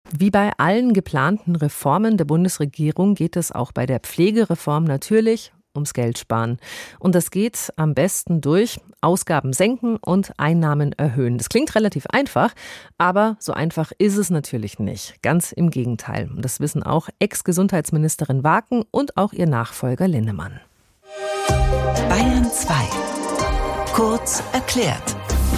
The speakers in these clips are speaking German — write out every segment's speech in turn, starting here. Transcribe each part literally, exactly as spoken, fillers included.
Wie bei allen geplanten Reformen der Bundesregierung geht es auch bei der Pflegereform natürlich ums Geld sparen. Und das geht am besten durch Ausgaben senken und Einnahmen erhöhen. Das klingt relativ einfach, aber so einfach ist es natürlich nicht. Ganz im Gegenteil. Und das wissen auch Ex-Gesundheitsministerin Waken und auch ihr Nachfolger Linnemann. Bayern zwei. Kurz erklärt.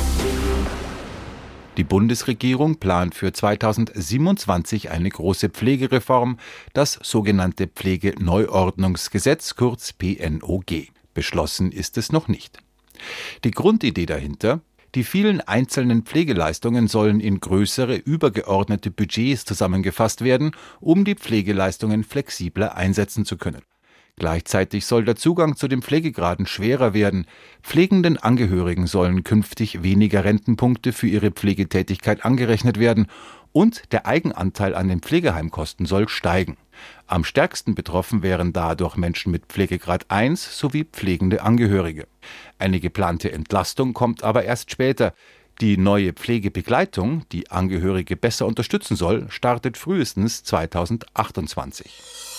Die Bundesregierung plant für zweitausendsiebenundzwanzig eine große Pflegereform, das sogenannte Pflegeneuordnungsgesetz, kurz P N O G. Beschlossen ist es noch nicht. Die Grundidee dahinter: Die vielen einzelnen Pflegeleistungen sollen in größere, übergeordnete Budgets zusammengefasst werden, um die Pflegeleistungen flexibler einsetzen zu können. Gleichzeitig soll der Zugang zu den Pflegegraden schwerer werden. Pflegenden Angehörigen sollen künftig weniger Rentenpunkte für ihre Pflegetätigkeit angerechnet werden und der Eigenanteil an den Pflegeheimkosten soll steigen. Am stärksten betroffen wären dadurch Menschen mit Pflegegrad eins sowie pflegende Angehörige. Eine geplante Entlastung kommt aber erst später. Die neue Pflegebegleitung, die Angehörige besser unterstützen soll, startet frühestens zweitausendachtundzwanzig.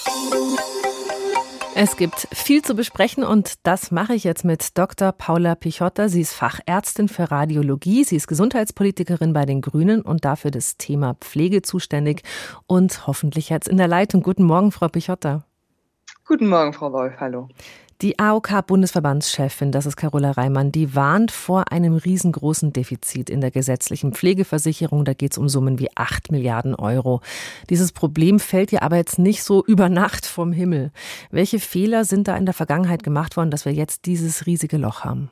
Es gibt viel zu besprechen und das mache ich jetzt mit Doktor Paula Pichotta. Sie ist Fachärztin für Radiologie, sie ist Gesundheitspolitikerin bei den Grünen und dafür das Thema Pflege zuständig und hoffentlich jetzt in der Leitung. Guten Morgen, Frau Pichotta. Guten Morgen, Frau Wolf, hallo. Die A O K-Bundesverbandschefin, das ist Carola Reimann, die warnt vor einem riesengroßen Defizit in der gesetzlichen Pflegeversicherung. Da geht es um Summen wie acht Milliarden Euro. Dieses Problem fällt ihr aber jetzt nicht so über Nacht vom Himmel. Welche Fehler sind da in der Vergangenheit gemacht worden, dass wir jetzt dieses riesige Loch haben?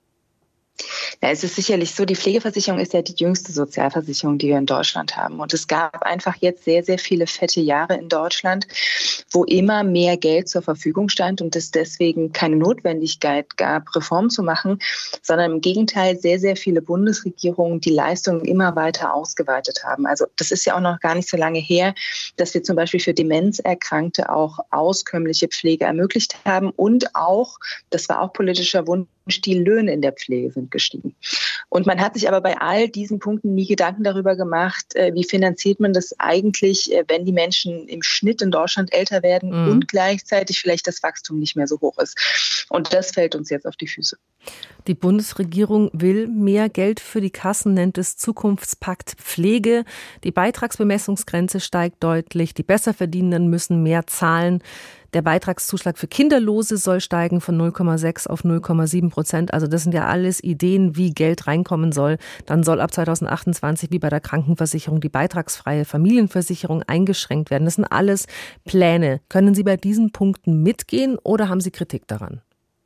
Ja, es ist sicherlich so, die Pflegeversicherung ist ja die jüngste Sozialversicherung, die wir in Deutschland haben. Und es gab einfach jetzt sehr, sehr viele fette Jahre in Deutschland, wo immer mehr Geld zur Verfügung stand und es deswegen keine Notwendigkeit gab, Reformen zu machen, sondern im Gegenteil sehr, sehr viele Bundesregierungen die Leistungen immer weiter ausgeweitet haben. Also das ist ja auch noch gar nicht so lange her, dass wir zum Beispiel für Demenzerkrankte auch auskömmliche Pflege ermöglicht haben und auch, das war auch politischer Wunsch, die Löhne in der Pflege sind gestiegen. Und man hat sich aber bei all diesen Punkten nie Gedanken darüber gemacht, wie finanziert man das eigentlich, wenn die Menschen im Schnitt in Deutschland älter werden mhm. und gleichzeitig vielleicht das Wachstum nicht mehr so hoch ist. Und das fällt uns jetzt auf die Füße. Die Bundesregierung will mehr Geld für die Kassen, nennt es Zukunftspakt Pflege. Die Beitragsbemessungsgrenze steigt deutlich. Die Besserverdienenden müssen mehr zahlen. Der Beitragszuschlag für Kinderlose soll steigen von null Komma sechs auf null Komma sieben Prozent. Also das sind ja alles Ideen, wie Geld reinkommen soll. Dann soll ab zweitausendachtundzwanzig wie bei der Krankenversicherung die beitragsfreie Familienversicherung eingeschränkt werden. Das sind alles Pläne. Können Sie bei diesen Punkten mitgehen oder haben Sie Kritik daran?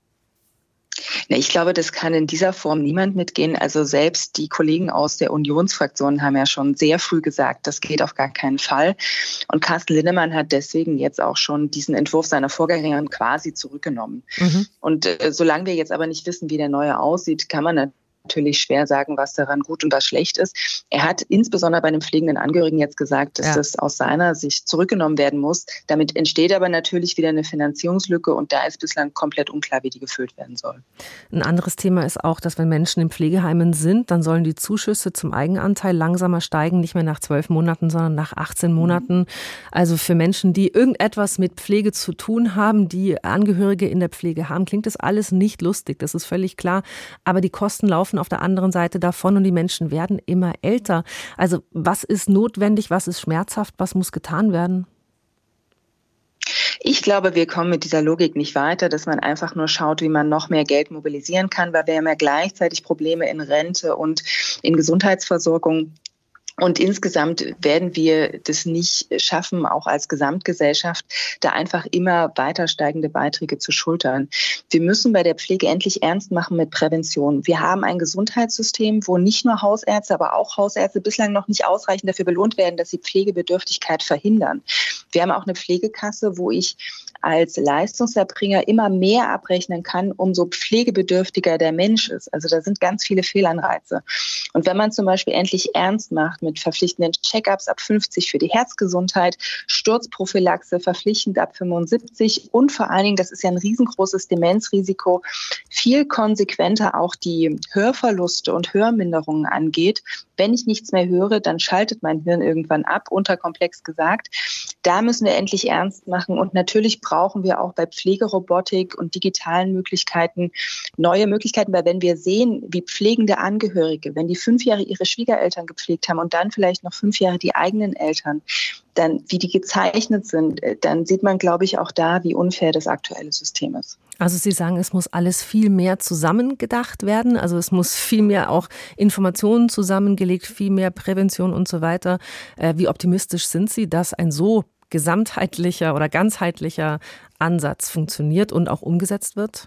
Ich glaube, das kann in dieser Form niemand mitgehen. Also selbst die Kollegen aus der Unionsfraktion haben ja schon sehr früh gesagt, das geht auf gar keinen Fall. Und Carsten Linnemann hat deswegen jetzt auch schon diesen Entwurf seiner Vorgängerin quasi zurückgenommen. Mhm. Und äh, solange wir jetzt aber nicht wissen, wie der neue aussieht, kann man natürlich schwer sagen, was daran gut und was schlecht ist. Er hat insbesondere bei den pflegenden Angehörigen jetzt gesagt, dass ja. das aus seiner Sicht zurückgenommen werden muss. Damit entsteht aber natürlich wieder eine Finanzierungslücke und da ist bislang komplett unklar, wie die gefüllt werden soll. Ein anderes Thema ist auch, dass wenn Menschen in Pflegeheimen sind, dann sollen die Zuschüsse zum Eigenanteil langsamer steigen, nicht mehr nach zwölf Monaten, sondern nach achtzehn Monaten. Also für Menschen, die irgendetwas mit Pflege zu tun haben, die Angehörige in der Pflege haben, klingt das alles nicht lustig, das ist völlig klar. Aber die Kosten laufen auf der anderen Seite davon und die Menschen werden immer älter. Also was ist notwendig, was ist schmerzhaft, was muss getan werden? Ich glaube, wir kommen mit dieser Logik nicht weiter, dass man einfach nur schaut, wie man noch mehr Geld mobilisieren kann, weil wir haben ja gleichzeitig Probleme in Rente und in Gesundheitsversorgung. Und insgesamt werden wir das nicht schaffen, auch als Gesamtgesellschaft, da einfach immer weiter steigende Beiträge zu schultern. Wir müssen bei der Pflege endlich ernst machen mit Prävention. Wir haben ein Gesundheitssystem, wo nicht nur Hausärzte, aber auch Hausärzte bislang noch nicht ausreichend dafür belohnt werden, dass sie Pflegebedürftigkeit verhindern. Wir haben auch eine Pflegekasse, wo ich als Leistungserbringer immer mehr abrechnen kann, umso pflegebedürftiger der Mensch ist. Also da sind ganz viele Fehlanreize. Und wenn man zum Beispiel endlich ernst macht mit verpflichtenden Check-ups ab fünfzig für die Herzgesundheit, Sturzprophylaxe verpflichtend ab fünfundsiebzig und vor allen Dingen, das ist ja ein riesengroßes Demenzrisiko, viel konsequenter auch die Hörverluste und Hörminderungen angeht. Wenn ich nichts mehr höre, dann schaltet mein Hirn irgendwann ab, unterkomplex gesagt. Da müssen wir endlich ernst machen. Und natürlich brauchen wir auch bei Pflegerobotik und digitalen Möglichkeiten neue Möglichkeiten, weil wenn wir sehen, wie pflegende Angehörige, wenn die fünf Jahre ihre Schwiegereltern gepflegt haben und dann vielleicht noch fünf Jahre die eigenen Eltern, dann wie die gezeichnet sind, dann sieht man, glaube ich, auch da, wie unfair das aktuelle System ist. Also Sie sagen, es muss alles viel mehr zusammengedacht werden. Also es muss viel mehr auch Informationen zusammengelegt, viel mehr Prävention und so weiter. Wie optimistisch sind Sie, dass ein so gesamtheitlicher oder ganzheitlicher Ansatz funktioniert und auch umgesetzt wird?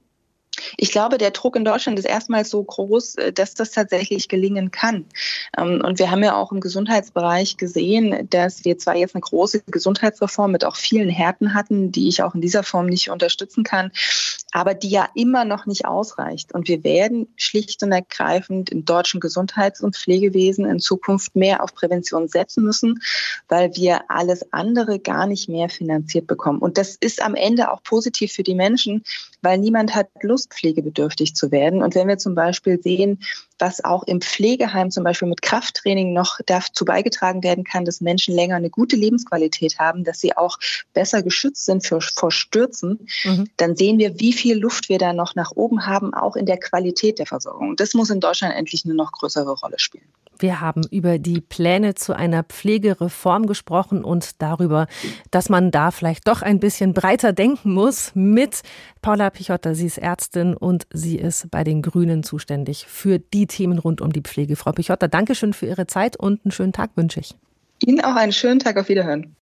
Ich glaube, der Druck in Deutschland ist erstmals so groß, dass das tatsächlich gelingen kann. Und wir haben ja auch im Gesundheitsbereich gesehen, dass wir zwar jetzt eine große Gesundheitsreform mit auch vielen Härten hatten, die ich auch in dieser Form nicht unterstützen kann, aber die ja immer noch nicht ausreicht. Und wir werden schlicht und ergreifend im deutschen Gesundheits- und Pflegewesen in Zukunft mehr auf Prävention setzen müssen, weil wir alles andere gar nicht mehr finanziert bekommen. Und das ist am Ende auch positiv für die Menschen, weil niemand hat Lust, pflegebedürftig zu werden. Und wenn wir zum Beispiel sehen, was auch im Pflegeheim zum Beispiel mit Krafttraining noch dazu beigetragen werden kann, dass Menschen länger eine gute Lebensqualität haben, dass sie auch besser geschützt sind für, vor Stürzen, mhm. dann sehen wir, wie viel Luft wir da noch nach oben haben, auch in der Qualität der Versorgung. Und das muss in Deutschland endlich eine noch größere Rolle spielen. Wir haben über die Pläne zu einer Pflegereform gesprochen und darüber, dass man da vielleicht doch ein bisschen breiter denken muss mit Paula Pichotta. Sie ist Ärztin und sie ist bei den Grünen zuständig für die Themen rund um die Pflege. Frau Pichotta, danke schön für Ihre Zeit und einen schönen Tag wünsche ich. Ihnen auch einen schönen Tag, auf Wiederhören.